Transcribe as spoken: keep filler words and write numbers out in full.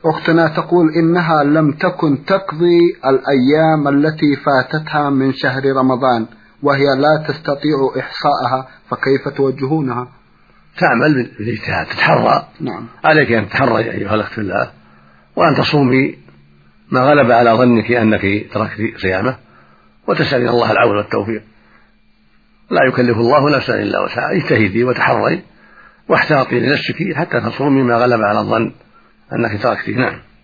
أختنا تقول إنها لم تكن تقضي الأيام التي فاتتها من شهر رمضان وهي لا تستطيع إحصاءها، فكيف توجهونها؟ تعمل بالاجتهاد، تتحرى. نعم. عليك أن تتحرى أيها الأخت في الله، وأن تصومي ما غلب على ظنك أنك تركت صيامه، وتسألين الله العون والتوفيق. لا يكلف الله نفسا إلا وسعها، اجتهدي وتحري واحتاطي لنفسك حتى تصومي ما غلب على الظن أنك تركتيه. نعم.